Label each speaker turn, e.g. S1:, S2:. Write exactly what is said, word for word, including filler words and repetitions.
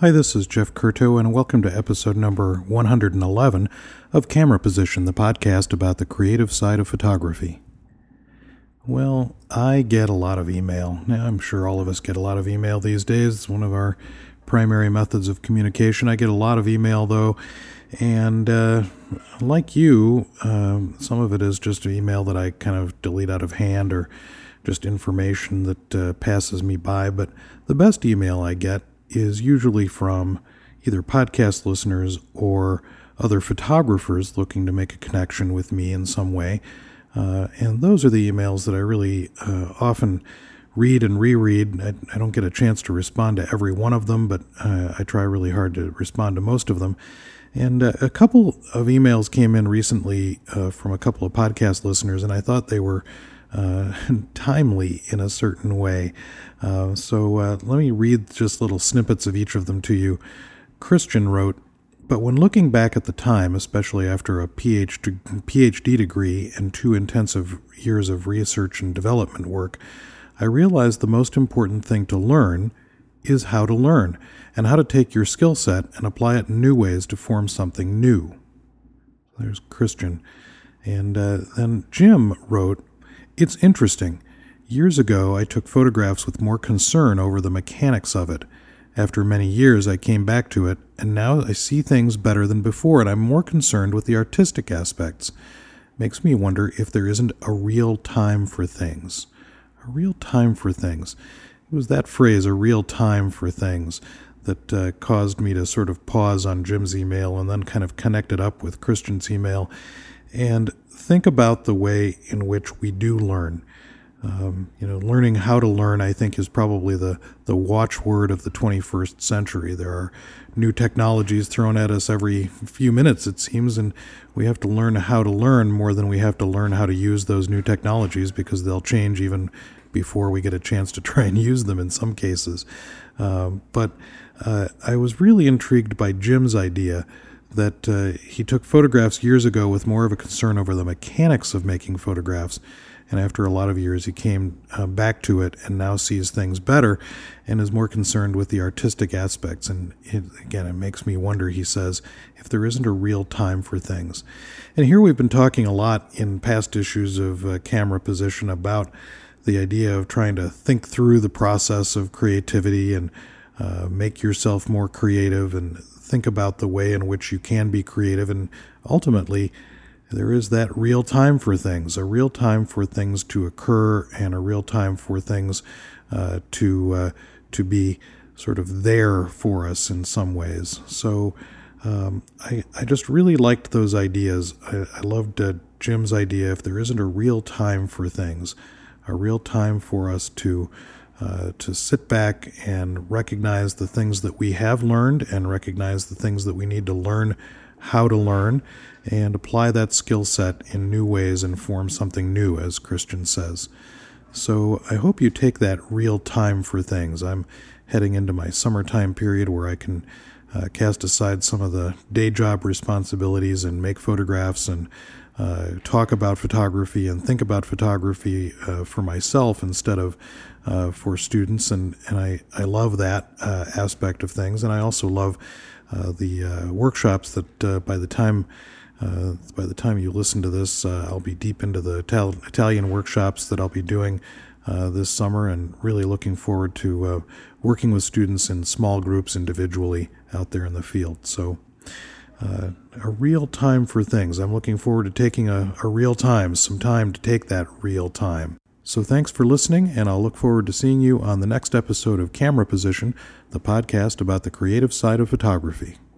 S1: Hi, this is Jeff Curto, and welcome to episode number one hundred eleven of Camera Position, the podcast about the creative side of photography. Well, I get a lot of email. Now, I'm sure all of us get a lot of email these days. It's one of our primary methods of communication. I get a lot of email, though, and uh, like you, uh, some of it is just email that I kind of delete out of hand or just information that uh, passes me by. But the best email I get is usually from either podcast listeners or other photographers looking to make a connection with me in some way. Uh, and those are the emails that I really uh, often read and reread. I, I don't get a chance to respond to every one of them, but uh, I try really hard to respond to most of them. And uh, a couple of emails came in recently uh, from a couple of podcast listeners, and I thought they were Uh, timely in a certain way. Uh, so uh, let me read just little snippets of each of them to you. Christian wrote, "But when looking back at the time, especially after a PhD degree and two intensive years of research and development work, I realized the most important thing to learn is how to learn and how to take your skill set and apply it in new ways to form something new." There's Christian. And uh, then Jim wrote, "It's interesting. Years ago, I took photographs with more concern over the mechanics of it. After many years, I came back to it, and now I see things better than before, and I'm more concerned with the artistic aspects. Makes me wonder if there isn't a real time for things." A real time for things. It was that phrase, a real time for things, that uh, caused me to sort of pause on Jim's email and then kind of connect it up with Christian's email and think about the way in which we do learn. Um, you know, learning how to learn, I think, is probably the, the watchword of the twenty-first century. There are new technologies thrown at us every few minutes, it seems, and we have to learn how to learn more than we have to learn how to use those new technologies, because they'll change even before we get a chance to try and use them in some cases. Um, but uh, I was really intrigued by Jim's idea that uh, he took photographs years ago with more of a concern over the mechanics of making photographs, and after a lot of years he came uh, back to it and now sees things better and is more concerned with the artistic aspects. And it, again, it makes me wonder, he says, if there isn't a real time for things. And here we've been talking a lot in past issues of uh, Camera Position about the idea of trying to think through the process of creativity and uh, make yourself more creative and think about the way in which you can be creative. And ultimately, there is that real time for things, a real time for things to occur and a real time for things uh, to uh, to be sort of there for us in some ways. So um, I, I just really liked those ideas. I, I loved uh, Jim's idea, if there isn't a real time for things, a real time for us to Uh, to sit back and recognize the things that we have learned and recognize the things that we need to learn how to learn and apply that skill set in new ways and form something new, as Christian says. So I hope you take that real time for things. I'm heading into my summertime period where I can uh, cast aside some of the day job responsibilities and make photographs and Uh, talk about photography and think about photography uh, for myself instead of uh, for students, and, and I, I love that uh, aspect of things. And I also love uh, the uh, workshops that uh, by the time uh, by the time you listen to this, uh, I'll be deep into the Ital- Italian workshops that I'll be doing uh, this summer, and really looking forward to uh, working with students in small groups individually out there in the field. So Uh, a real time for things. I'm looking forward to taking a, a real time, some time to take that real time. So thanks for listening, and I'll look forward to seeing you on the next episode of Camera Position, the podcast about the creative side of photography.